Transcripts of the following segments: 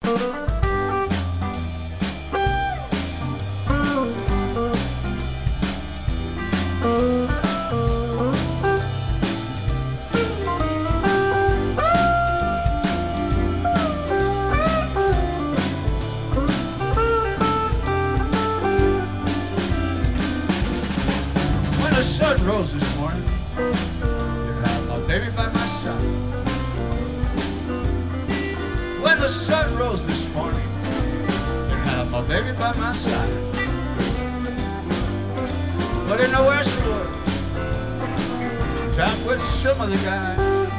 When the sun rose this morning, you had my baby by my side. When the sun rose this morning, you had my baby by my side. But in the Westwood, out with some of the guys,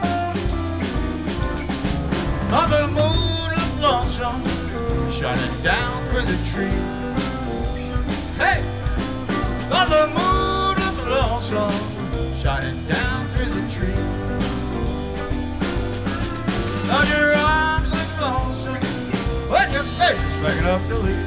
on the moon of lonesome, shining down through the tree. Hey, on the moon of lonesome, shining down through the tree. On your arms look lonesome, when your face is big enough to leave.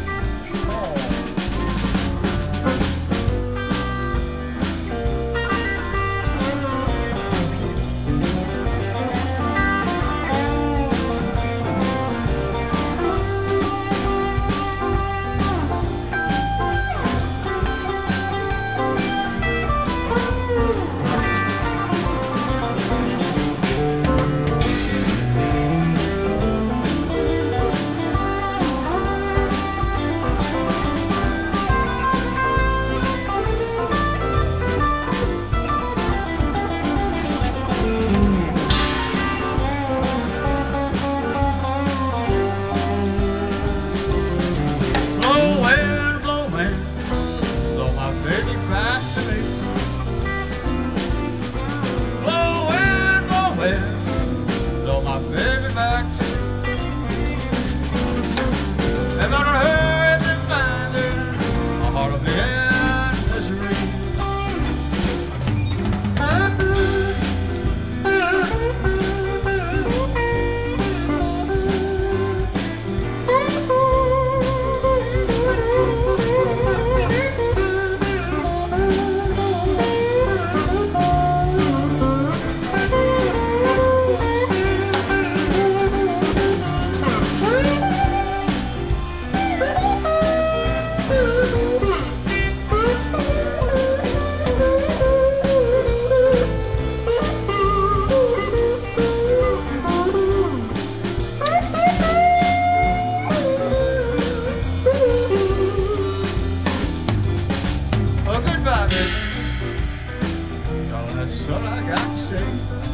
That's all I got to say.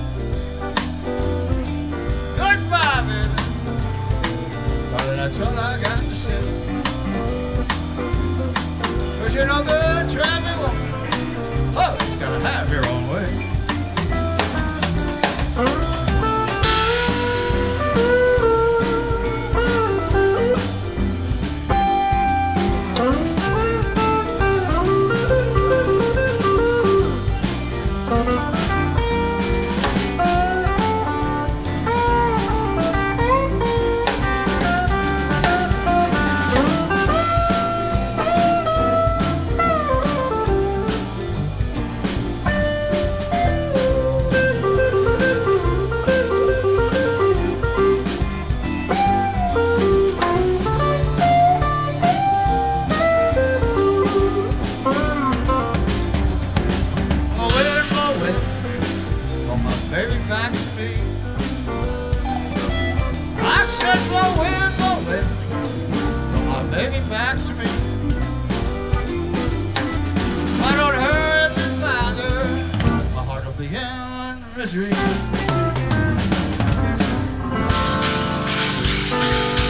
Goodbye, baby. Darling, that's all I got to say. 'Cause you're no good traveling woman. Oh, you gotta have your own way. Baby, back to me. I said, blow wind, blow my baby back to me. Why don't hurry me farther? My heart will be in misery.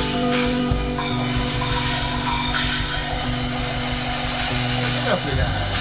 Get up, guys.